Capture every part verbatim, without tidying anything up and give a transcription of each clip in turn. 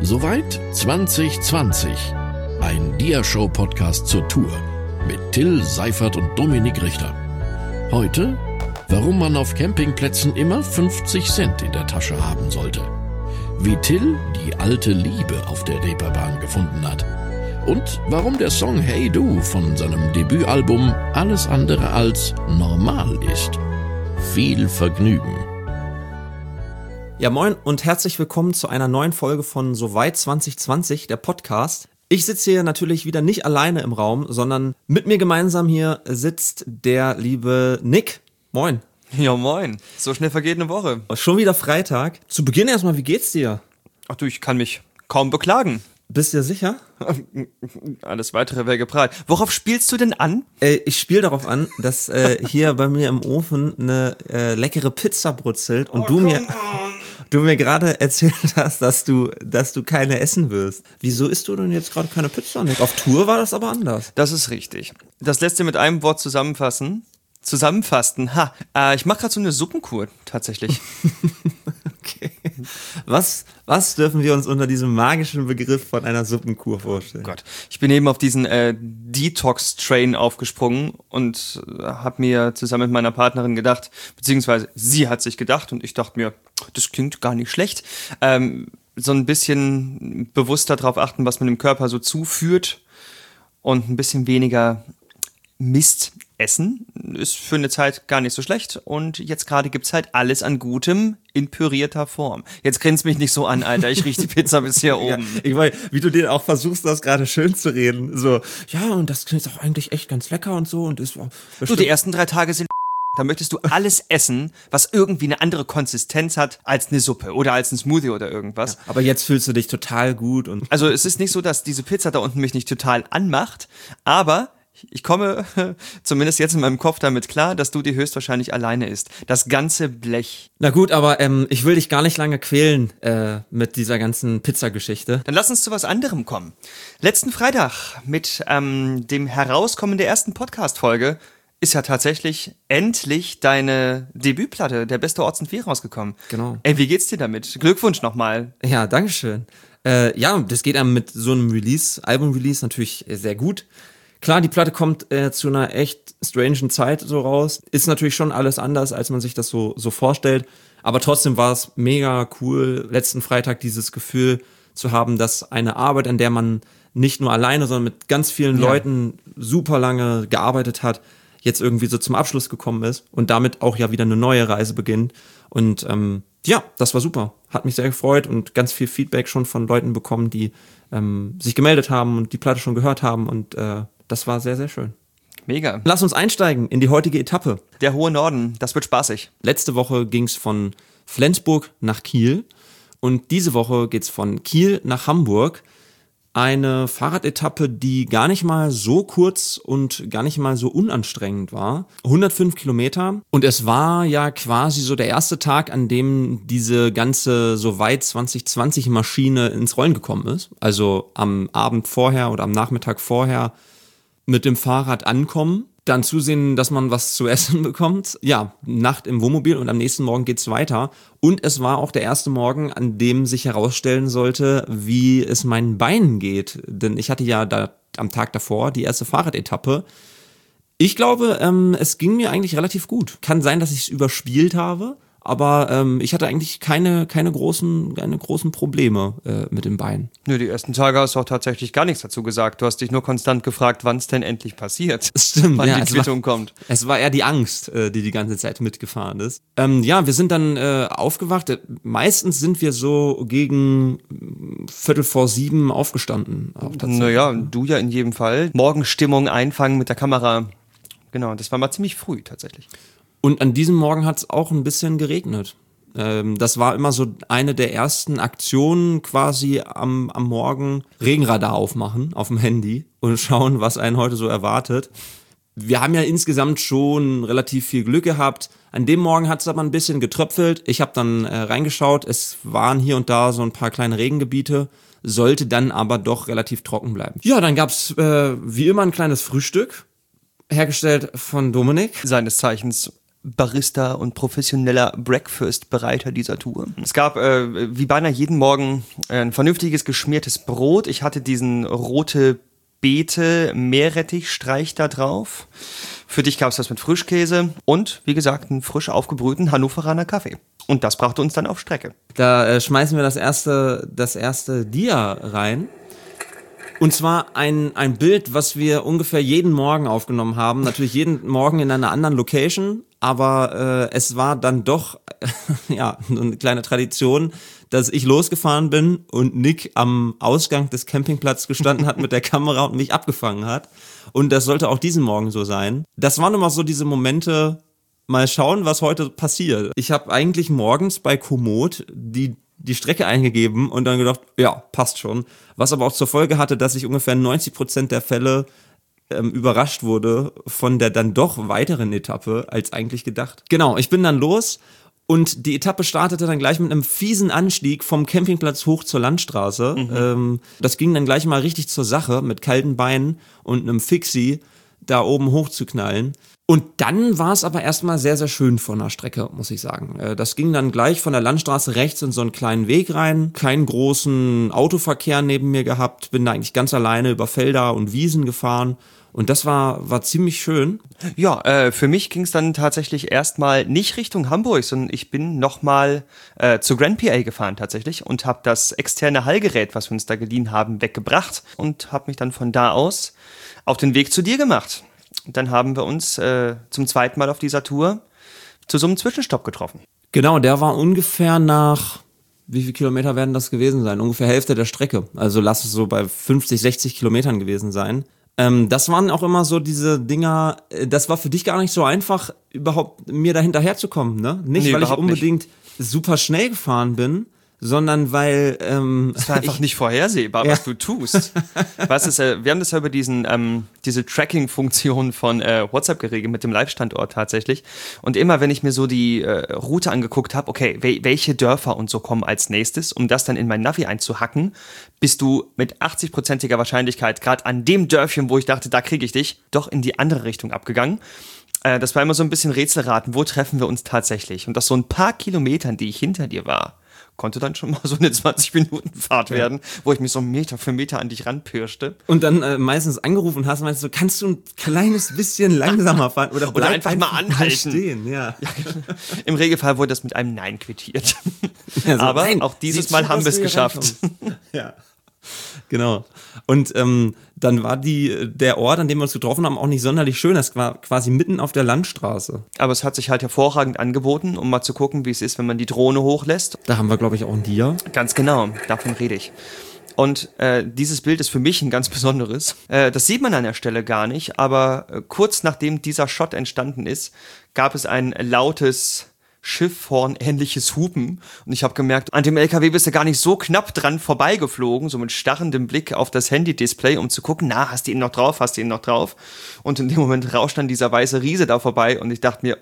Soweit zwanzig zwanzig. Ein Dia-Show-Podcast zur Tour mit Till Seifert und Dominik Richter. Heute, warum man auf Campingplätzen immer fünfzig Cent in der Tasche haben sollte. Wie Till die alte Liebe auf der Reeperbahn gefunden hat. Und warum der Song Hey Du von seinem Debütalbum alles andere als normal ist. Viel Vergnügen. Ja, moin und herzlich willkommen zu einer neuen Folge von Soweit zwanzig zwanzig, der Podcast. Ich sitze hier natürlich wieder nicht alleine im Raum, sondern mit mir gemeinsam hier sitzt der liebe Nick. Moin. Ja, moin. So schnell vergeht eine Woche. Schon wieder Freitag. Zu Beginn erstmal, wie geht's dir? Ach du, ich kann mich kaum beklagen. Bist du dir sicher? Alles Weitere wäre geprahlt. Worauf spielst du denn an? Äh, ich spiele darauf an, dass äh, hier bei mir im Ofen eine äh, leckere Pizza brutzelt und oh, du mir du mir gerade erzählt hast, dass du dass du keine essen wirst. Wieso isst du denn jetzt gerade keine Pizza, Nick? Auf Tour war das aber anders. Das ist richtig. Das lässt sich mit einem Wort zusammenfassen. Zusammenfassen. Ha, äh, ich mache gerade so eine Suppenkur tatsächlich. Okay. Was, was dürfen wir uns unter diesem magischen Begriff von einer Suppenkur vorstellen? Oh Gott, ich bin eben auf diesen äh, Detox-Train aufgesprungen und äh, habe mir zusammen mit meiner Partnerin gedacht, beziehungsweise sie hat sich gedacht und ich dachte mir, das klingt gar nicht schlecht, ähm, so ein bisschen bewusster darauf achten, was man dem Körper so zuführt und ein bisschen weniger Mist essen, ist für eine Zeit gar nicht so schlecht und jetzt gerade gibt's halt alles an Gutem in pürierter Form. Jetzt grinst mich nicht so an, Alter, ich riech die Pizza bis hier oben. Ja, ich meine, wie du den auch versuchst, das gerade schön zu reden, so, ja, und das klingt auch eigentlich echt ganz lecker und so und ist auch du, die ersten drei Tage sind da möchtest du alles essen, was irgendwie eine andere Konsistenz hat als eine Suppe oder als ein Smoothie oder irgendwas. Ja, aber jetzt fühlst du dich total gut und also es ist nicht so, dass diese Pizza da unten mich nicht total anmacht, aber ich komme zumindest jetzt in meinem Kopf damit klar, dass du die höchstwahrscheinlich alleine isst. Das ganze Blech. Na gut, aber ähm, ich will dich gar nicht lange quälen äh, mit dieser ganzen Pizzageschichte. Dann lass uns zu was anderem kommen. Letzten Freitag mit ähm, dem Herauskommen der ersten Podcast-Folge ist ja tatsächlich endlich deine Debütplatte, der beste Orts und Vier, rausgekommen. Genau. Ey, wie geht's dir damit? Glückwunsch nochmal. Ja, dankeschön. Äh, ja, das geht einem mit so einem Release, Album-Release natürlich sehr gut. Klar, die Platte kommt äh, zu einer echt strangen Zeit so raus. Ist natürlich schon alles anders, als man sich das so so vorstellt. Aber trotzdem war es mega cool, letzten Freitag dieses Gefühl zu haben, dass eine Arbeit, an der man nicht nur alleine, sondern mit ganz vielen ja. Leuten super lange gearbeitet hat, jetzt irgendwie so zum Abschluss gekommen ist und damit auch ja wieder eine neue Reise beginnt. Und ähm, ja, das war super. Hat mich sehr gefreut und ganz viel Feedback schon von Leuten bekommen, die ähm, sich gemeldet haben und die Platte schon gehört haben und äh, das war sehr, sehr schön. Mega. Lass uns einsteigen in die heutige Etappe. Der hohe Norden, das wird spaßig. Letzte Woche ging's von Flensburg nach Kiel und diese Woche geht's von Kiel nach Hamburg. Eine Fahrradetappe, die gar nicht mal so kurz und gar nicht mal so unanstrengend war. hundertfünf Kilometer. Und es war ja quasi so der erste Tag, an dem diese ganze Soweit zwanzig zwanzig Maschine ins Rollen gekommen ist. Also am Abend vorher oder am Nachmittag vorher mit dem Fahrrad ankommen, dann zusehen, dass man was zu essen bekommt. Ja, Nacht im Wohnmobil und am nächsten Morgen geht's weiter. Und es war auch der erste Morgen, an dem sich herausstellen sollte, wie es meinen Beinen geht. Denn ich hatte ja da am Tag davor die erste Fahrradetappe. Ich glaube, ähm, es ging mir eigentlich relativ gut. Kann sein, dass ich es überspielt habe. Aber ähm, ich hatte eigentlich keine, keine, großen, keine großen Probleme äh, mit den Beinen. Nö, die ersten Tage hast du auch tatsächlich gar nichts dazu gesagt. Du hast dich nur konstant gefragt, wann es denn endlich passiert. Stimmt, wann ja, die es Quittung war, kommt. Es war eher die Angst, äh, die die ganze Zeit mitgefahren ist. Ähm, ja, wir sind dann äh, aufgewacht. Meistens sind wir so gegen Viertel vor sieben aufgestanden. Naja, du ja in jedem Fall. Morgenstimmung einfangen mit der Kamera. Genau, das war mal ziemlich früh tatsächlich. Und an diesem Morgen hat es auch ein bisschen geregnet. Ähm, das war immer so eine der ersten Aktionen quasi am, am Morgen. Regenradar aufmachen auf dem Handy und schauen, was einen heute so erwartet. Wir haben ja insgesamt schon relativ viel Glück gehabt. An dem Morgen hat es aber ein bisschen getröpfelt. Ich habe dann äh, reingeschaut. Es waren hier und da so ein paar kleine Regengebiete. Sollte dann aber doch relativ trocken bleiben. Ja, dann gab's äh, wie immer ein kleines Frühstück. Hergestellt von Dominik. Seines Zeichens Barista und professioneller Breakfast-Bereiter dieser Tour. Es gab äh, wie beinahe jeden Morgen ein vernünftiges geschmiertes Brot. Ich hatte diesen rote Beete Meerrettichstreich da drauf. Für dich gab es das mit Frischkäse und, wie gesagt, einen frisch aufgebrühten Hannoveraner Kaffee. Und das brachte uns dann auf Strecke. Da äh, schmeißen wir das erste, das erste Dia rein. Und zwar ein, ein Bild, was wir ungefähr jeden Morgen aufgenommen haben. Natürlich jeden Morgen in einer anderen Location. Aber äh, es war dann doch ja eine kleine Tradition, dass ich losgefahren bin und Nick am Ausgang des Campingplatzes gestanden hat mit der Kamera und mich abgefangen hat. Und das sollte auch diesen Morgen so sein. Das waren immer so diese Momente, mal schauen, was heute passiert. Ich habe eigentlich morgens bei Komoot die die Strecke eingegeben und dann gedacht, ja, passt schon. Was aber auch zur Folge hatte, dass ich ungefähr neunzig Prozent der Fälle ähm, überrascht wurde von der dann doch weiteren Etappe als eigentlich gedacht. Genau, ich bin dann los und die Etappe startete dann gleich mit einem fiesen Anstieg vom Campingplatz hoch zur Landstraße. Mhm. Ähm, das ging dann gleich mal richtig zur Sache mit kalten Beinen und einem Fixie da oben hochzuknallen. Und dann war es aber erstmal sehr, sehr schön von der Strecke, muss ich sagen. Das ging dann gleich von der Landstraße rechts in so einen kleinen Weg rein. Keinen großen Autoverkehr neben mir gehabt. Bin da eigentlich ganz alleine über Felder und Wiesen gefahren. Und das war, war ziemlich schön. Ja, äh, für mich ging es dann tatsächlich erstmal nicht Richtung Hamburg, sondern ich bin nochmal äh, zu Grand P A gefahren tatsächlich und habe das externe Hallgerät, was wir uns da geliehen haben, weggebracht und habe mich dann von da aus auf den Weg zu dir gemacht. Dann haben wir uns äh, zum zweiten Mal auf dieser Tour zu so einem Zwischenstopp getroffen. Genau, der war ungefähr nach, wie viele Kilometer werden das gewesen sein? Ungefähr Hälfte der Strecke. Also lass es so bei fünfzig, sechzig Kilometern gewesen sein. Ähm, das waren auch immer so diese Dinger, das war für dich gar nicht so einfach, überhaupt mir da hinterher zu kommen, ne? Nicht, nee, weil ich unbedingt nicht super schnell gefahren bin, sondern weil ähm, es war einfach ich, nicht vorhersehbar, ja. was du tust. Was ist, äh, wir haben das ja über diesen ähm, diese Tracking-Funktion von äh, WhatsApp geregelt mit dem Live-Standort tatsächlich. Und immer, wenn ich mir so die äh, Route angeguckt habe, okay, we- welche Dörfer und so kommen als nächstes, um das dann in mein Navi einzuhacken, bist du mit achtzig-prozentiger Wahrscheinlichkeit gerade an dem Dörfchen, wo ich dachte, da kriege ich dich, doch in die andere Richtung abgegangen. Äh, das war immer so ein bisschen Rätselraten, wo treffen wir uns tatsächlich? Und aus so ein paar Kilometern, die ich hinter dir war, konnte dann schon mal so eine zwanzig Minuten Fahrt ja. werden, wo ich mich so Meter für Meter an dich ranpirschte. Und dann äh, meistens angerufen hast und meinst so, kannst du ein kleines bisschen langsamer fahren oder, oder einfach, einfach mal anhalten. Stehen, ja. Ja, im Regelfall wurde das mit einem Nein quittiert. Ja, so, aber nein, auch dieses Mal haben wir es geschafft. Ja. Genau. Und ähm, dann war die der Ort, an dem wir uns getroffen haben, auch nicht sonderlich schön. Das war quasi mitten auf der Landstraße. Aber es hat sich halt hervorragend angeboten, um mal zu gucken, wie es ist, wenn man die Drohne hochlässt. Da haben wir, glaube ich, auch ein Dia. Ganz genau, davon rede ich. Und äh, dieses Bild ist für mich ein ganz besonderes. Äh, das sieht man an der Stelle gar nicht, aber äh, kurz nachdem dieser Shot entstanden ist, gab es ein lautes Schiffhorn-ähnliches Hupen. Und ich habe gemerkt, an dem L K W bist du gar nicht so knapp dran vorbeigeflogen, so mit starrendem Blick auf das Handy-Display, um zu gucken, na, hast du ihn noch drauf, hast du ihn noch drauf? Und in dem Moment rauscht dann dieser weiße Riese da vorbei und ich dachte mir,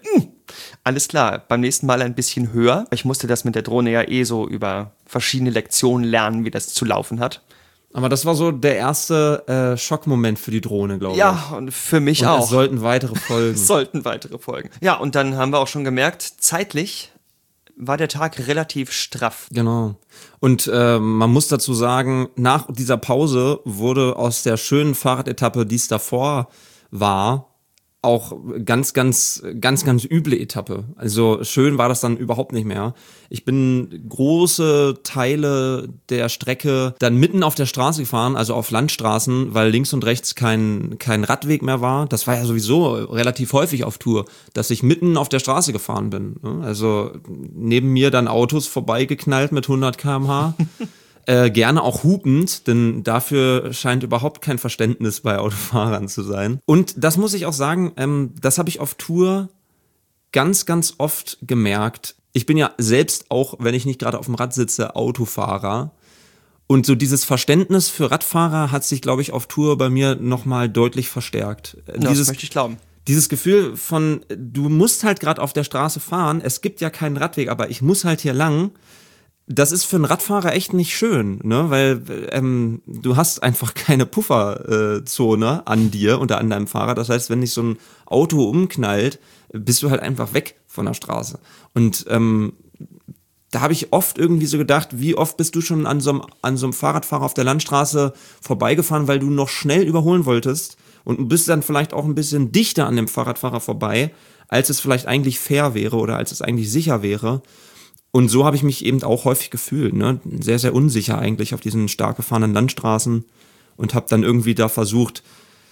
alles klar, beim nächsten Mal ein bisschen höher. Ich musste das mit der Drohne ja eh so über verschiedene Lektionen lernen, wie das zu laufen hat. Aber das war so der erste äh, Schockmoment für die Drohne, glaube ich. Ja, und für mich und auch. Es sollten weitere folgen. Es sollten weitere folgen. Ja, und dann haben wir auch schon gemerkt, zeitlich war der Tag relativ straff. Genau. Und äh, man muss dazu sagen, nach dieser Pause wurde aus der schönen Fahrradetappe, die es davor war, auch ganz, ganz, ganz, ganz üble Etappe. Also schön war das dann überhaupt nicht mehr. Ich bin große Teile der Strecke dann mitten auf der Straße gefahren, also auf Landstraßen, weil links und rechts kein, kein Radweg mehr war. Das war ja sowieso relativ häufig auf Tour, dass ich mitten auf der Straße gefahren bin. Also neben mir dann Autos vorbeigeknallt mit hundert Kilometer pro Stunde. Äh, gerne auch hupend, denn dafür scheint überhaupt kein Verständnis bei Autofahrern zu sein. Und das muss ich auch sagen, ähm, das habe ich auf Tour ganz, ganz oft gemerkt. Ich bin ja selbst auch, wenn ich nicht gerade auf dem Rad sitze, Autofahrer. Und so dieses Verständnis für Radfahrer hat sich, glaube ich, auf Tour bei mir nochmal deutlich verstärkt. Ja, dieses, das möchte ich glauben. Dieses Gefühl von, du musst halt gerade auf der Straße fahren, es gibt ja keinen Radweg, aber ich muss halt hier lang. das ist für einen Radfahrer echt nicht schön, ne? Weil ähm, du hast einfach keine Pufferzone äh, an dir oder an deinem Fahrrad. Das heißt, wenn dich so ein Auto umknallt, bist du halt einfach weg von der Straße. Und ähm, da habe ich oft irgendwie so gedacht, wie oft bist du schon an so einem, an so einem Fahrradfahrer auf der Landstraße vorbeigefahren, weil du noch schnell überholen wolltest und du bist dann vielleicht auch ein bisschen dichter an dem Fahrradfahrer vorbei, als es vielleicht eigentlich fair wäre oder als es eigentlich sicher wäre. Und so habe ich mich eben auch häufig gefühlt, ne? Sehr, sehr unsicher eigentlich auf diesen stark befahrenen Landstraßen und habe dann irgendwie da versucht,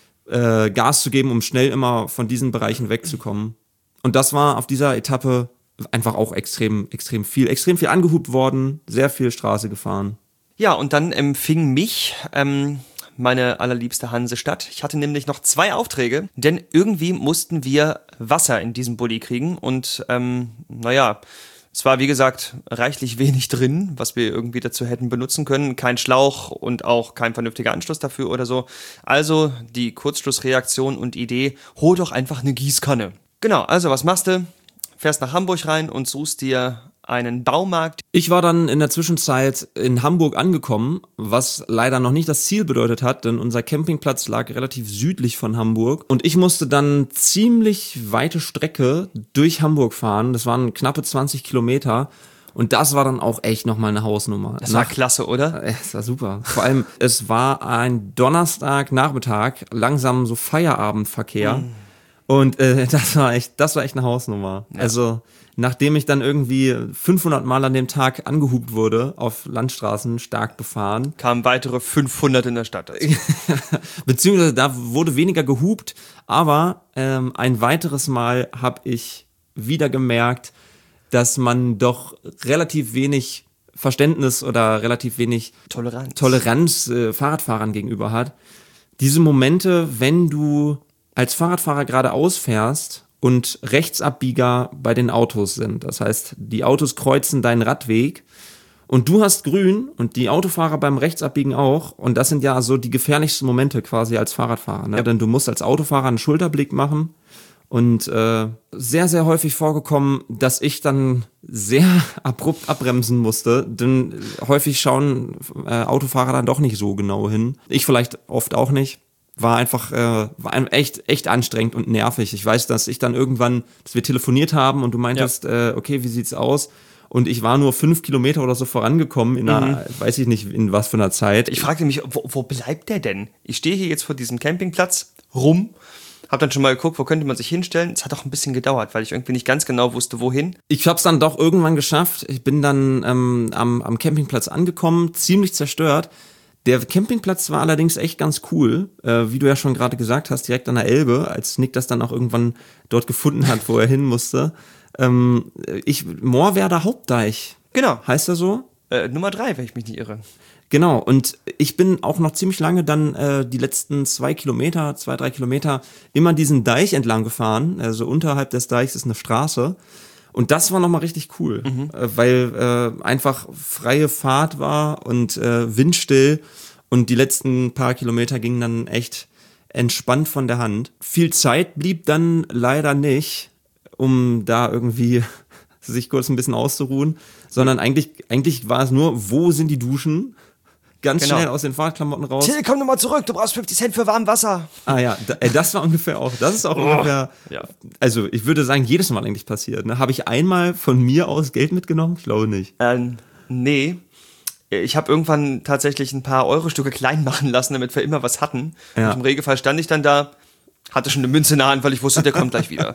äh, Gas zu geben, um schnell immer von diesen Bereichen wegzukommen. Und das war auf dieser Etappe einfach auch extrem, extrem viel, extrem viel angehupt worden, sehr viel Straße gefahren. Ja, und dann empfing mich ähm, meine allerliebste Hansestadt. Ich hatte nämlich noch zwei Aufträge, denn irgendwie mussten wir Wasser in diesem Bulli kriegen und ähm, naja, es war wie gesagt reichlich wenig drin, was wir irgendwie dazu hätten benutzen können. Kein Schlauch und auch kein vernünftiger Anschluss dafür oder so. Also die Kurzschlussreaktion und Idee, hol doch einfach eine Gießkanne. Genau, also was machst du? Fährst nach Hamburg rein und suchst dir einen Baumarkt. Ich war dann in der Zwischenzeit in Hamburg angekommen, was leider noch nicht das Ziel bedeutet hat, denn unser Campingplatz lag relativ südlich von Hamburg und ich musste dann ziemlich weite Strecke durch Hamburg fahren. Das waren knappe zwanzig Kilometer und das war dann auch echt nochmal eine Hausnummer. Das war Nach, klasse, oder? Es war super. Vor allem, es war ein Donnerstagnachmittag, langsam so Feierabendverkehr. Mm. Und äh, das war echt, das war echt eine Hausnummer. Ja. Also nachdem ich dann irgendwie fünfhundert Mal an dem Tag angehupt wurde, auf Landstraßen stark befahren, kamen weitere fünfhundert in der Stadt. Also. Beziehungsweise da wurde weniger gehupt, aber ähm, ein weiteres Mal habe ich wieder gemerkt, dass man doch relativ wenig Verständnis oder relativ wenig Toleranz, Toleranz äh, Fahrradfahrern gegenüber hat. Diese Momente, wenn du als Fahrradfahrer geradeaus fährst und Rechtsabbieger bei den Autos sind. Das heißt, die Autos kreuzen deinen Radweg und du hast grün und die Autofahrer beim Rechtsabbiegen auch. Und das sind ja so die gefährlichsten Momente quasi als Fahrradfahrer. Ne? Ja. Denn du musst als Autofahrer einen Schulterblick machen. Und äh, sehr, sehr häufig vorgekommen, dass ich dann sehr abrupt abbremsen musste. Denn häufig schauen äh, Autofahrer dann doch nicht so genau hin. Ich vielleicht oft auch nicht. War einfach äh, war echt echt anstrengend und nervig. Ich weiß, dass ich dann irgendwann, dass wir telefoniert haben und du meintest, ja. äh, okay, wie sieht's aus? Und ich war nur fünf Kilometer oder so vorangekommen in einer, mhm. weiß ich nicht, in was für einer Zeit. Ich fragte mich, wo, wo bleibt der denn? Ich stehe hier jetzt vor diesem Campingplatz rum, hab dann schon mal geguckt, wo könnte man sich hinstellen. Es hat auch ein bisschen gedauert, weil ich irgendwie nicht ganz genau wusste, wohin. Ich hab's dann doch irgendwann geschafft. Ich bin dann ähm, am, am Campingplatz angekommen, ziemlich zerstört. Der Campingplatz war allerdings echt ganz cool, äh, wie du ja schon gerade gesagt hast, direkt an der Elbe, als Nick das dann auch irgendwann dort gefunden hat, wo er hin musste. Ähm, ich, Moorwerder Hauptdeich. Genau. Heißt er so? Äh, Nummer drei, wenn ich mich nicht irre. Genau, und ich bin auch noch ziemlich lange dann äh, die letzten zwei Kilometer, zwei, drei Kilometer immer diesen Deich entlang gefahren. Also unterhalb des Deichs ist eine Straße. Und das war nochmal richtig cool, mhm. äh, weil äh, einfach freie Fahrt war und äh, windstill und die letzten paar Kilometer gingen dann echt entspannt von der Hand. Viel Zeit blieb dann leider nicht, um da irgendwie sich kurz ein bisschen auszuruhen, sondern eigentlich, eigentlich war es nur, wo sind die Duschen? Ganz genau. Schnell aus den Fahrradklamotten raus. Till, komm nochmal zurück, du brauchst fünfzig Cent für warmes Wasser. Ah ja, da, äh, das war ungefähr auch, das ist auch oh, ungefähr, ja. Also ich würde sagen, jedes Mal eigentlich passiert. Ne? Habe ich einmal von mir aus Geld mitgenommen? Ich glaube nicht. Ähm, nee. Ich habe irgendwann tatsächlich ein paar Euro-Stücke klein machen lassen, damit wir immer was hatten. Ja. Und im Regelfall stand ich dann da, hatte schon eine Münze in der Hand, weil ich wusste, der kommt gleich wieder.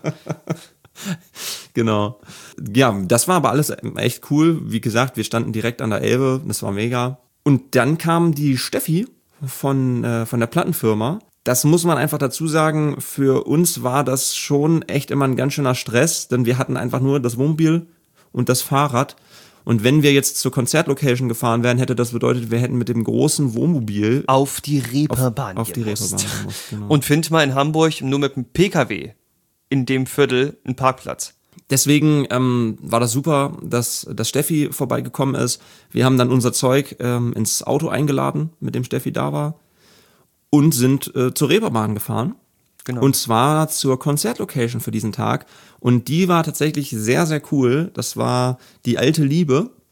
Genau. Ja, das war aber alles echt cool. Wie gesagt, wir standen direkt an der Elbe, das war mega. Und dann kam die Steffi von, äh, von der Plattenfirma. Das muss man einfach dazu sagen, für uns war das schon echt immer ein ganz schöner Stress, denn wir hatten einfach nur das Wohnmobil und das Fahrrad. Und wenn wir jetzt zur Konzertlocation gefahren wären, hätte das bedeutet, wir hätten mit dem großen Wohnmobil auf die Reeperbahn auf, auf die Reeperbahn gemusst. Genau. Und find mal in Hamburg nur mit dem P K W in dem Viertel einen Parkplatz. Deswegen ähm, war das super, dass, dass Steffi vorbeigekommen ist. Wir haben dann unser Zeug ähm, ins Auto eingeladen, mit dem Steffi da war, und sind äh, zur Reeperbahn gefahren. Genau. Und zwar zur Konzertlocation für diesen Tag. Und die war tatsächlich sehr, sehr cool. Das war die Alte Liebe.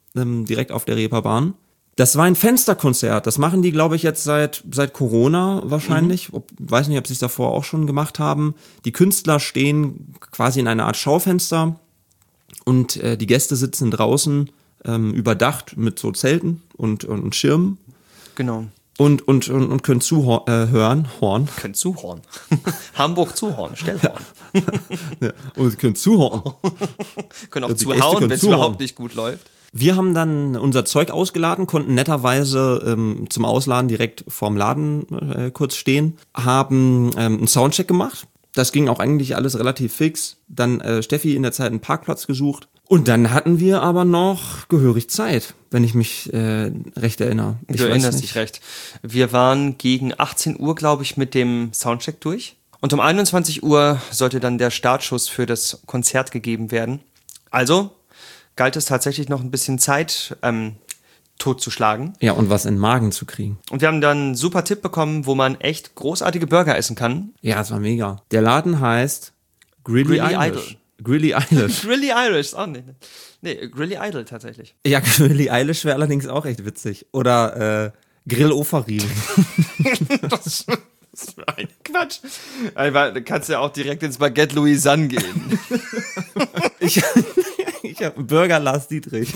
ähm, direkt auf der Reeperbahn. Das war ein Fensterkonzert. Das machen die, glaube ich, jetzt seit seit Corona wahrscheinlich. Mhm. Ob, weiß nicht, ob sie es davor auch schon gemacht haben. Die Künstler stehen quasi in einer Art Schaufenster und äh, die Gäste sitzen draußen ähm, überdacht mit so Zelten und, und, und Schirmen. Genau. Und, und, und, und können zuhören, äh, Horn. Können zuhorn. Hamburg zuhorn, Stellhorn. Ja, und können zuhören. Können auch Die Gäste zuhauen, können wenn es zuhauen. überhaupt nicht gut läuft. Wir haben dann unser Zeug ausgeladen, konnten netterweise ähm, zum Ausladen direkt vorm Laden äh, kurz stehen, haben ähm, einen Soundcheck gemacht. Das ging auch eigentlich alles relativ fix. Dann äh, Steffi in der Zeit einen Parkplatz gesucht. Und dann hatten wir aber noch gehörig Zeit, wenn ich mich äh, recht erinnere. Ich Du weiß erinnerst nicht. dich recht. Wir waren gegen achtzehn Uhr, glaube ich, mit dem Soundcheck durch. Und um einundzwanzig Uhr sollte dann der Startschuss für das Konzert gegeben werden. Also galt es tatsächlich noch ein bisschen Zeit ähm, totzuschlagen. Ja, und was in den Magen zu kriegen. Und wir haben dann einen super Tipp bekommen, wo man echt großartige Burger essen kann. Ja, es war mega. Der Laden heißt Grilly, Grilly Irish. Idol. Grilly Irish. Grilly Irish, oh nee. Nee, Grilly Idol tatsächlich. Ja, Grilly Irish wäre allerdings auch echt witzig. Oder äh, Grill Ofarim. Das, das war ein Quatsch. Aber da kannst du ja auch direkt ins Baguette Louisanne gehen. Ich, ich habe Burger Lars Dietrich.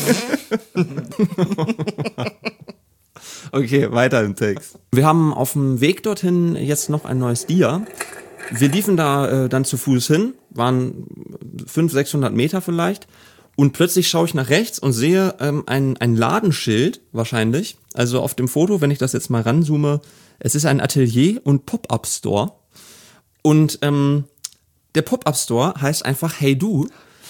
Okay, weiter im Text. Wir haben auf dem Weg dorthin jetzt noch ein neues Dia. Wir liefen da äh, dann zu Fuß hin, waren fünfhundert, sechshundert Meter vielleicht. Und plötzlich schaue ich nach rechts und sehe ähm, ein, ein Ladenschild wahrscheinlich. Also auf dem Foto, wenn ich das jetzt mal ranzoome, es ist ein Atelier und Pop-Up-Store. Und ähm, der Pop-Up-Store heißt einfach Hey Du.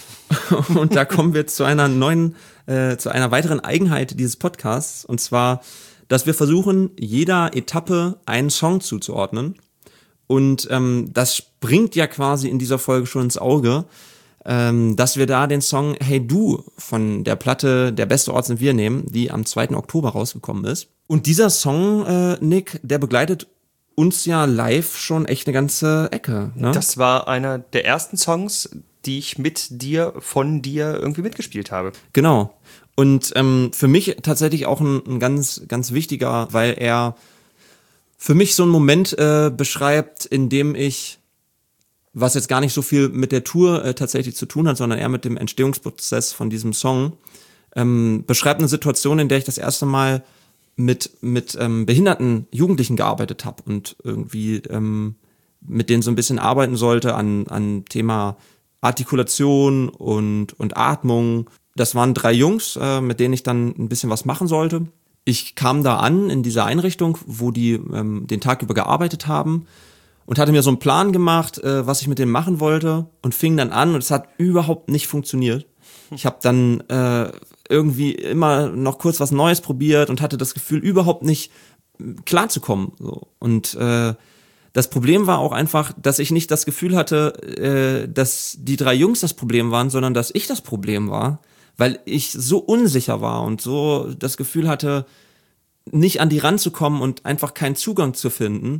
Und da kommen wir zu einer neuen, äh, zu einer weiteren Eigenheit dieses Podcasts. Und zwar, dass wir versuchen, jeder Etappe einen Song zuzuordnen. Und ähm, das springt ja quasi in dieser Folge schon ins Auge, ähm, dass wir da den Song Hey Du von der Platte Der beste Ort sind wir nehmen, die am zweiten Oktober rausgekommen ist. Und dieser Song, äh, Nick, der begleitet uns ja live schon echt eine ganze Ecke. Ne? Das war einer der ersten Songs, die ich mit dir, von dir irgendwie mitgespielt habe. Genau. Und ähm, für mich tatsächlich auch ein, ein ganz, ganz wichtiger, weil er für mich so einen Moment äh, beschreibt, in dem ich, was jetzt gar nicht so viel mit der Tour äh, tatsächlich zu tun hat, sondern eher mit dem Entstehungsprozess von diesem Song, ähm, beschreibt eine Situation, in der ich das erste Mal mit mit ähm, behinderten Jugendlichen gearbeitet habe und irgendwie ähm, mit denen so ein bisschen arbeiten sollte an an Thema Artikulation und und Atmung. Das waren drei Jungs, äh, mit denen ich dann ein bisschen was machen sollte. Ich kam da an in dieser Einrichtung, wo die ähm, den Tag über gearbeitet haben und hatte mir so einen Plan gemacht, äh, was ich mit denen machen wollte und fing dann an und es hat überhaupt nicht funktioniert. Ich habe dann äh, irgendwie immer noch kurz was Neues probiert und hatte das Gefühl, überhaupt nicht klarzukommen. So. Und äh, das Problem war auch einfach, dass ich nicht das Gefühl hatte, äh, dass die drei Jungs das Problem waren, sondern dass ich das Problem war, weil ich so unsicher war und so das Gefühl hatte, nicht an die ranzukommen und einfach keinen Zugang zu finden.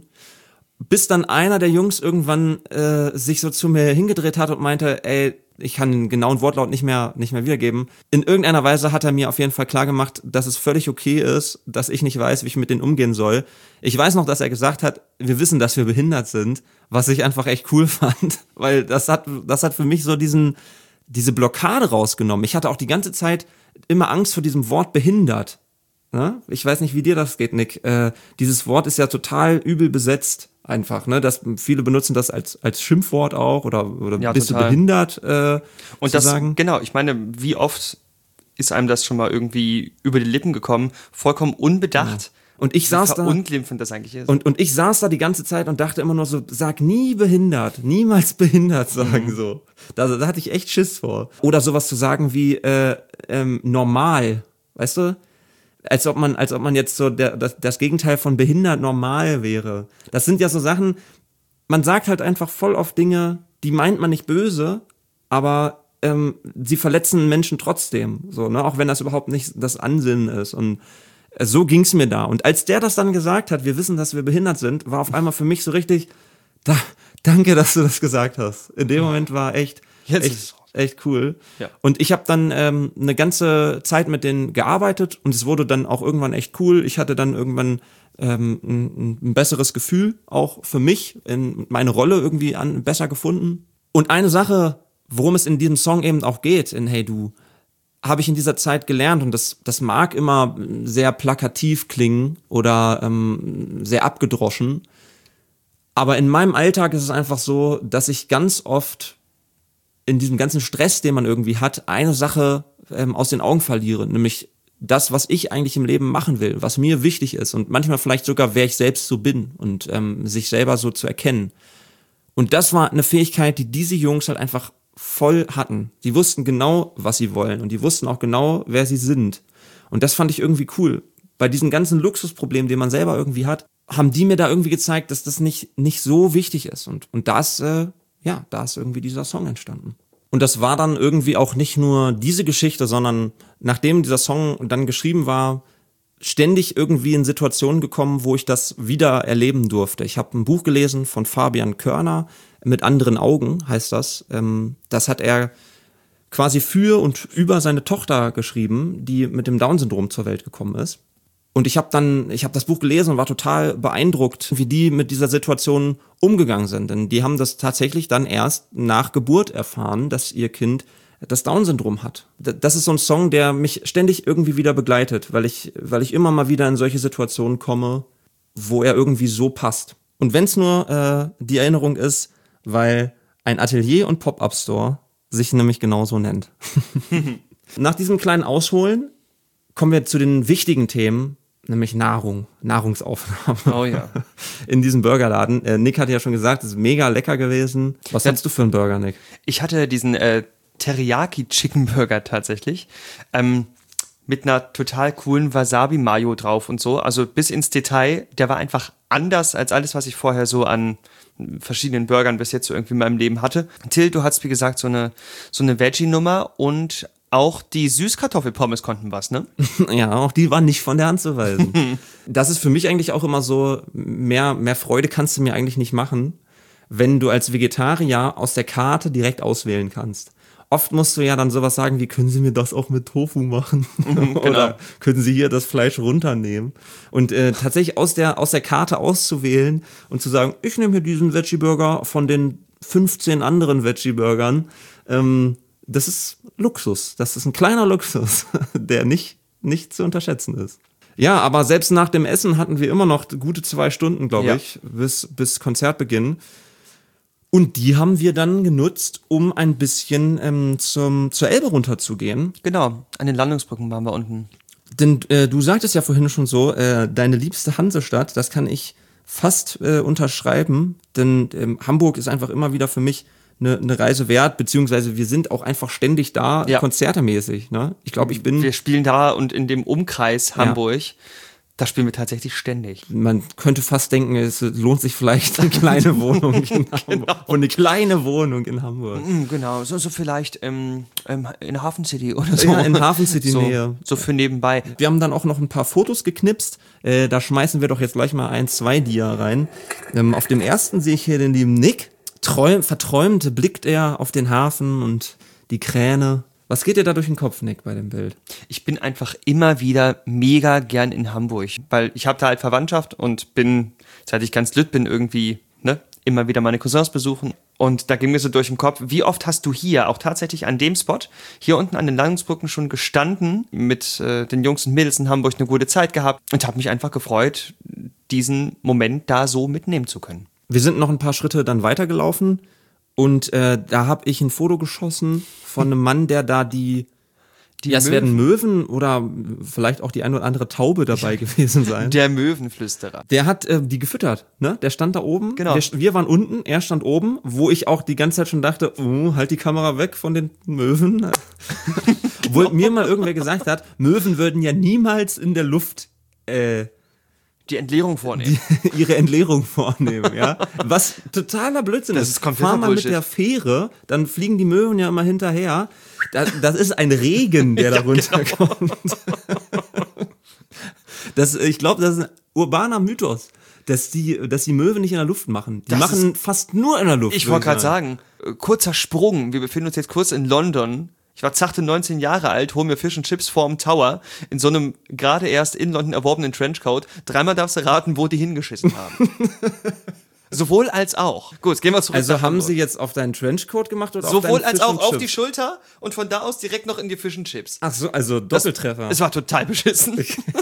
Bis dann einer der Jungs irgendwann äh, sich so zu mir hingedreht hat und meinte, ey, ich kann den genauen Wortlaut nicht mehr nicht mehr wiedergeben. In irgendeiner Weise hat er mir auf jeden Fall klar gemacht, dass es völlig okay ist, dass ich nicht weiß, wie ich mit denen umgehen soll. Ich weiß noch, dass er gesagt hat, wir wissen, dass wir behindert sind, was ich einfach echt cool fand, weil das hat das hat für mich so diesen diese Blockade rausgenommen. Ich hatte auch die ganze Zeit immer Angst vor diesem Wort behindert. Ne? Ich weiß nicht, wie dir das geht, Nick. Äh, dieses Wort ist ja total übel besetzt einfach. Ne? Das, viele benutzen das als als Schimpfwort auch oder, oder Ja, bist total. du behindert äh, Und zu das, sagen. genau, ich meine, wie oft ist einem das schon mal irgendwie über die Lippen gekommen, vollkommen unbedacht. Und ich saß da verunglimpfend das eigentlich ist. und, und ich saß da die ganze Zeit und dachte immer nur so, sag nie behindert, niemals behindert sagen Mhm. so. Da, da hatte ich echt Schiss vor. Oder sowas zu sagen wie äh, ähm, normal, weißt du? Als ob man, als ob man jetzt so der, das, das Gegenteil von behindert normal wäre. Das sind ja so Sachen, man sagt halt einfach voll oft Dinge, die meint man nicht böse, aber ähm, sie verletzen Menschen trotzdem. So, ne? Auch wenn das überhaupt nicht das Ansinnen ist. Und so ging's mir da. Und als der das dann gesagt hat, wir wissen, dass wir behindert sind, war auf einmal für mich so richtig, da, danke, dass du das gesagt hast. In dem Moment war echt, Jetzt echt, ist es raus. echt cool. Ja. Und ich habe dann ähm, eine ganze Zeit mit denen gearbeitet und es wurde dann auch irgendwann echt cool. Ich hatte dann irgendwann ähm, ein, ein besseres Gefühl, auch für mich, in meine Rolle irgendwie an, besser gefunden. Und eine Sache, worum es in diesem Song eben auch geht, in Hey Du, habe ich in dieser Zeit gelernt und das, das mag immer sehr plakativ klingen oder ähm, sehr abgedroschen. Aber in meinem Alltag ist es einfach so, dass ich ganz oft in diesem ganzen Stress, den man irgendwie hat, eine Sache ähm, aus den Augen verliere, nämlich das, was ich eigentlich im Leben machen will, was mir wichtig ist und manchmal vielleicht sogar, wer ich selbst so bin und ähm, sich selber so zu erkennen. Und das war eine Fähigkeit, die diese Jungs halt einfach voll hatten. Die wussten genau, was sie wollen und die wussten auch genau, wer sie sind. Und das fand ich irgendwie cool. Bei diesen ganzen Luxusproblemen, die man selber irgendwie hat, haben die mir da irgendwie gezeigt, dass das nicht, nicht so wichtig ist. Und, und da ist, äh, ja, da ist irgendwie dieser Song entstanden. Und das war dann irgendwie auch nicht nur diese Geschichte, sondern nachdem dieser Song dann geschrieben war, ständig irgendwie in Situationen gekommen, wo ich das wieder erleben durfte. Ich habe ein Buch gelesen von Fabian Körner, Mit anderen Augen heißt das. Das hat er quasi für und über seine Tochter geschrieben, die mit dem Down-Syndrom zur Welt gekommen ist. Und ich habe dann, ich habe das Buch gelesen und war total beeindruckt, wie die mit dieser Situation umgegangen sind. Denn die haben das tatsächlich dann erst nach Geburt erfahren, dass ihr Kind das Down-Syndrom hat. Das ist so ein Song, der mich ständig irgendwie wieder begleitet, weil ich, weil ich immer mal wieder in solche Situationen komme, wo er irgendwie so passt. Und wenn es nur äh, die Erinnerung ist, weil ein Atelier und Pop-Up-Store sich nämlich genauso nennt. Nach diesem kleinen Ausholen kommen wir zu den wichtigen Themen, nämlich Nahrung, Nahrungsaufnahme. Oh ja. In diesem Burgerladen. Äh, Nick hat ja schon gesagt, es ist mega lecker gewesen. Was Ja. hast du für einen Burger, Nick? Ich hatte diesen äh, Teriyaki Chicken Burger tatsächlich. Ähm, mit einer total coolen Wasabi-Mayo drauf und so. Also bis ins Detail. Der war einfach anders als alles, was ich vorher so an verschiedenen Burgern bis jetzt so irgendwie in meinem Leben hatte. Till, du hast, wie gesagt, so eine, so eine Veggie-Nummer und auch die Süßkartoffelpommes konnten was, ne? Ja, auch die waren nicht von der Hand zu weisen. Das ist für mich eigentlich auch immer so, mehr, mehr Freude kannst du mir eigentlich nicht machen, wenn du als Vegetarier aus der Karte direkt auswählen kannst. Oft musst du ja dann sowas sagen wie, können Sie mir das auch mit Tofu machen? Genau. Oder können Sie hier das Fleisch runternehmen? Und äh, tatsächlich aus der, aus der Karte auszuwählen und zu sagen, ich nehme hier diesen Veggie-Burger von den fünfzehn anderen Veggie-Burgern, ähm, das ist Luxus. Das ist ein kleiner Luxus, der nicht, nicht zu unterschätzen ist. Ja, aber selbst nach dem Essen hatten wir immer noch gute zwei Stunden, glaube Ja. ich, bis, bis Konzertbeginn. Und die haben wir dann genutzt, um ein bisschen ähm, zum, zur Elbe runterzugehen. Genau, an den Landungsbrücken waren wir unten. Denn äh, du sagtest ja vorhin schon so, äh, deine liebste Hansestadt, das kann ich fast äh, unterschreiben. Denn ähm, Hamburg ist einfach immer wieder für mich eine, eine Reise wert, beziehungsweise wir sind auch einfach ständig da, Ja. konzertemäßig. Ne? Ich glaube, ich bin... Wir spielen da und in dem Umkreis Hamburg, da spielen wir tatsächlich ständig. Man könnte fast denken, es lohnt sich vielleicht eine kleine Wohnung in Hamburg. Und eine kleine Wohnung in Hamburg. Mm, genau, so, so vielleicht ähm, ähm, in Hafen City oder so. Ja, in Hafen City so, Nähe. So für nebenbei. Wir haben dann auch noch ein paar Fotos geknipst. Äh, da schmeißen wir doch jetzt gleich mal ein, zwei Dia rein. Ähm, auf dem ersten sehe ich hier den lieben Nick. Träum, verträumt blickt er auf den Hafen und die Kräne. Was geht dir da durch den Kopf, Nick, bei dem Bild? Ich bin einfach immer wieder mega gern in Hamburg, weil ich habe da halt Verwandtschaft und bin, seit ich ganz lütt bin, irgendwie ne, immer wieder meine Cousins besuchen. Und da ging mir so durch den Kopf, wie oft hast du hier, auch tatsächlich an dem Spot, hier unten an den Landungsbrücken schon gestanden, mit äh, den Jungs und Mädels in Hamburg eine gute Zeit gehabt und habe mich einfach gefreut, diesen Moment da so mitnehmen zu können. Wir sind noch ein paar Schritte dann weitergelaufen und äh, da habe ich ein Foto geschossen von einem Mann, der da die, Die ja, es Möwen. werden Möwen oder vielleicht auch die eine oder andere Taube dabei gewesen sein. Der Möwenflüsterer. Der hat äh, die gefüttert, ne? Der stand da oben. Genau. Wir, wir waren unten, er stand oben, wo ich auch die ganze Zeit schon dachte, oh, halt die Kamera weg von den Möwen. Obwohl mir mal irgendwer gesagt hat, Möwen würden ja niemals in der Luft äh, Die Entleerung vornehmen. ihre Entleerung vornehmen, ja. Was totaler Blödsinn Das ist. ist kompletter Fahr mal mit Bullshit. der Fähre, dann fliegen die Möwen ja immer hinterher. Das, das ist ein Regen, der da runterkommt. Das, ich glaube, das ist ein urbaner Mythos. dass die, dass die Möwen nicht in der Luft machen. Die Das machen fast nur in der Luft. Ich wollte gerade sagen, äh, kurzer Sprung. Wir befinden uns jetzt kurz in London. Ich war zachte neunzehn Jahre alt, hol mir Fish and Chips vorm Tower in so einem gerade erst in London erworbenen Trenchcoat. Dreimal darfst du raten, wo die hingeschissen haben. Sowohl als auch. Gut, jetzt gehen wir zurück. Also nach haben Hamburg. sie jetzt auf deinen Trenchcoat gemacht oder Sowohl auf deinen als Fish auch and auf Chips? die Schulter und von da aus direkt noch in die Fish and Chips. Ach so, also Doppeltreffer. Es war total beschissen.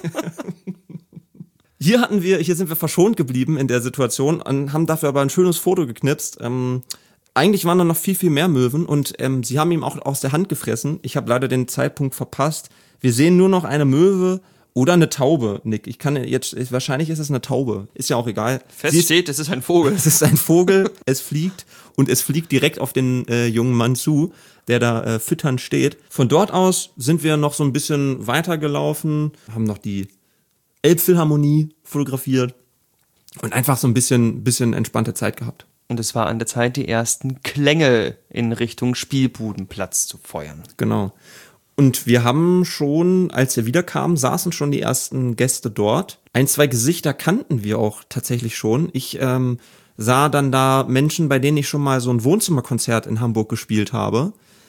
Hier hatten wir, hier sind wir verschont geblieben in der Situation und haben dafür aber ein schönes Foto geknipst. Ähm, eigentlich waren da noch viel, viel mehr Möwen und ähm, sie haben ihm auch aus der Hand gefressen. Ich habe leider den Zeitpunkt verpasst. Wir sehen nur noch eine Möwe oder eine Taube, Nick. Ich kann jetzt, wahrscheinlich ist es eine Taube. Ist ja auch egal. Fest Sie steht, es ist ein Vogel. Es ist ein Vogel, es fliegt und es fliegt direkt auf den äh, jungen Mann zu, der da äh, fütternd steht. Von dort aus sind wir noch so ein bisschen weitergelaufen, haben noch die Elbphilharmonie fotografiert und einfach so ein bisschen, bisschen entspannte Zeit gehabt. Und es war an der Zeit, die ersten Klänge in Richtung Spielbudenplatz zu feuern. Genau. Und wir haben schon, als wir wiederkamen, saßen schon die ersten Gäste dort. Ein, zwei Gesichter kannten wir auch tatsächlich schon. Ich ähm, sah dann da Menschen, bei denen ich schon mal so ein Wohnzimmerkonzert in Hamburg gespielt habe.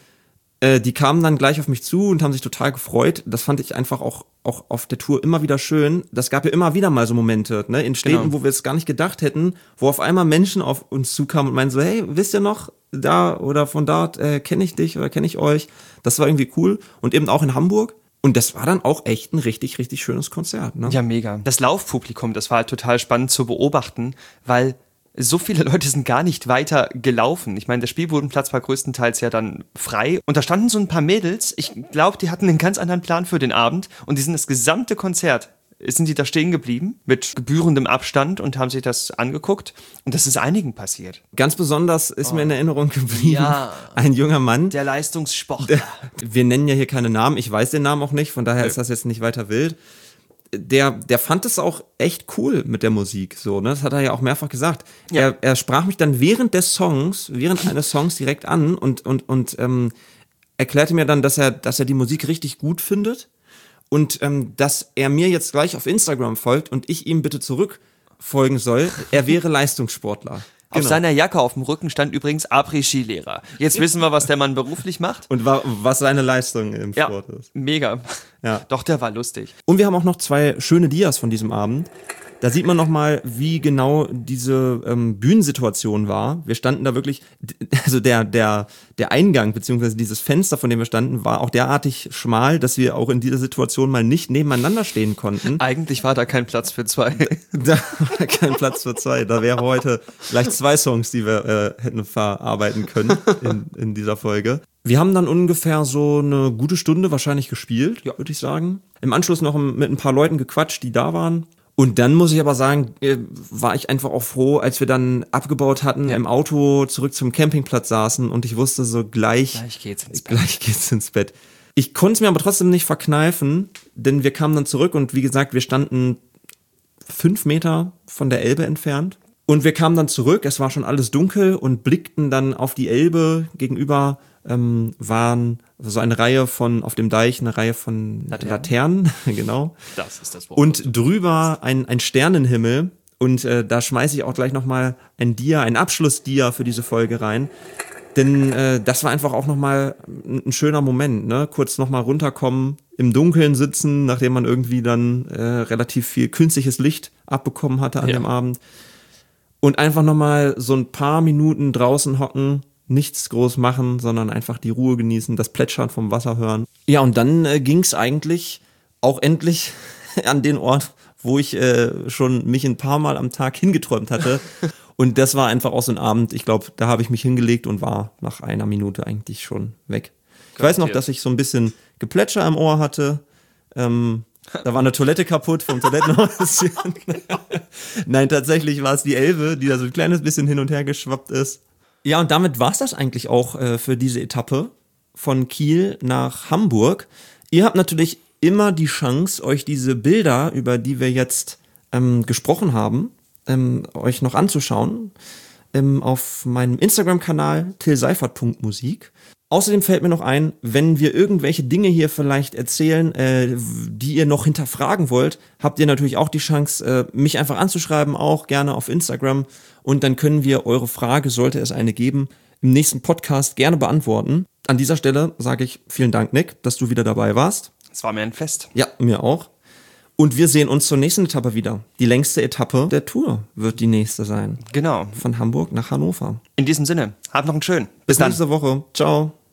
Äh, die kamen dann gleich auf mich zu und haben sich total gefreut. Das fand ich einfach auch, auch auf der Tour immer wieder schön. Das gab ja immer wieder mal so Momente, ne, in Städten, Genau. wo wir es gar nicht gedacht hätten, wo auf einmal Menschen auf uns zukamen und meinen so, hey, wisst ihr noch, da oder von dort äh, kenne ich dich oder kenne ich euch. Das war irgendwie cool. Und eben auch in Hamburg. Und das war dann auch echt ein richtig, richtig schönes Konzert. Ne? Ja, mega. Das Laufpublikum, das war halt total spannend zu beobachten, weil so viele Leute sind gar nicht weiter gelaufen. Ich meine, der Spielbodenplatz war größtenteils ja dann frei. Und da standen so ein paar Mädels. Ich glaube, die hatten einen ganz anderen Plan für den Abend. Und die sind das gesamte Konzert, sind die da stehen geblieben, mit gebührendem Abstand und haben sich das angeguckt. Und das ist einigen passiert. Ganz besonders ist mir in Erinnerung geblieben, Ja. ein junger Mann. Der Leistungssportler. Wir nennen ja hier keine Namen. Ich weiß den Namen auch nicht. Von daher ist das jetzt nicht weiter wild. Der, der fand es auch echt cool mit der Musik, so, ne? Das hat er ja auch mehrfach gesagt. Ja. Er, er sprach mich dann während des Songs, während eines Songs direkt an und, und, und ähm, erklärte mir dann, dass er, dass er die Musik richtig gut findet und ähm, dass er mir jetzt gleich auf Instagram folgt und ich ihm bitte zurückfolgen soll. Er wäre Leistungssportler. Auf Genau. seiner Jacke auf dem Rücken stand übrigens Après-Skilehrer. Jetzt wissen wir, was der Mann beruflich macht. Und wa- was seine Leistung im Ja, Sport ist. mega. Ja. Doch, der war lustig. Und wir haben auch noch zwei schöne Dias von diesem Abend. Da sieht man nochmal, wie genau diese ähm, Bühnensituation war. Wir standen da wirklich, also der, der, der Eingang, beziehungsweise dieses Fenster, von dem wir standen, war auch derartig schmal, dass wir auch in dieser Situation mal nicht nebeneinander stehen konnten. Eigentlich war da kein Platz für zwei. Da war kein Platz für zwei. Da wäre heute gleich zwei Songs, die wir äh, hätten verarbeiten können in, in dieser Folge. Wir haben dann ungefähr so eine gute Stunde wahrscheinlich gespielt, Ja. würde ich sagen. Im Anschluss noch mit ein paar Leuten gequatscht, die da waren. Und dann muss ich aber sagen, äh, war ich einfach auch froh, als wir dann abgebaut hatten, Ja. im Auto zurück zum Campingplatz saßen und ich wusste so gleich, Gleich geht's ins Bett. gleich geht's ins Bett. Ich konnte es mir aber trotzdem nicht verkneifen, denn wir kamen dann zurück und wie gesagt, wir standen fünf Meter von der Elbe entfernt. Und wir kamen dann zurück, es war schon alles dunkel und blickten dann auf die Elbe. Gegenüber ähm, waren so eine Reihe von, auf dem Deich, eine Reihe von Laternen. Laternen, genau. Das ist das Wort. Und drüber ein, ein Sternenhimmel. Und äh, da schmeiße ich auch gleich nochmal ein Dia, ein Abschlussdia für diese Folge rein. Denn äh, das war einfach auch nochmal ein, ein schöner Moment, ne? Kurz nochmal runterkommen, im Dunkeln sitzen, nachdem man irgendwie dann äh, relativ viel künstliches Licht abbekommen hatte an Ja. dem Abend. Und einfach nochmal so ein paar Minuten draußen hocken, nichts groß machen, sondern einfach die Ruhe genießen, das Plätschern vom Wasser hören. Ja, und dann äh, ging es eigentlich auch endlich an den Ort, wo ich äh, schon mich ein paar Mal am Tag hingeträumt hatte. Und das war einfach auch so ein Abend, ich glaube, da habe ich mich hingelegt und war nach einer Minute eigentlich schon weg. Ich weiß noch, dass ich so ein bisschen Geplätscher im Ohr hatte. Ähm, da war eine Toilette kaputt vom Toilettenhäuschen. Nein, tatsächlich war es die Elbe, die da so ein kleines bisschen hin und her geschwappt ist. Ja, und damit war es das eigentlich auch äh, für diese Etappe von Kiel nach Hamburg. Ihr habt natürlich immer die Chance, euch diese Bilder, über die wir jetzt ähm, gesprochen haben, ähm, euch noch anzuschauen. Ähm, auf meinem Instagram-Kanal till seifert punkt musik. Außerdem fällt mir noch ein, wenn wir irgendwelche Dinge hier vielleicht erzählen, äh, die ihr noch hinterfragen wollt, habt ihr natürlich auch die Chance, äh, mich einfach anzuschreiben, auch gerne auf Instagram. Und dann können wir eure Frage, sollte es eine geben, im nächsten Podcast gerne beantworten. An dieser Stelle sage ich vielen Dank, Nick, dass du wieder dabei warst. Es war mir ein Fest. Ja, mir auch. Und wir sehen uns zur nächsten Etappe wieder. Die längste Etappe der Tour wird die nächste sein. Genau. Von Hamburg nach Hannover. In diesem Sinne, habt noch einen schönen. Bis, Bis nächste Woche. Ciao.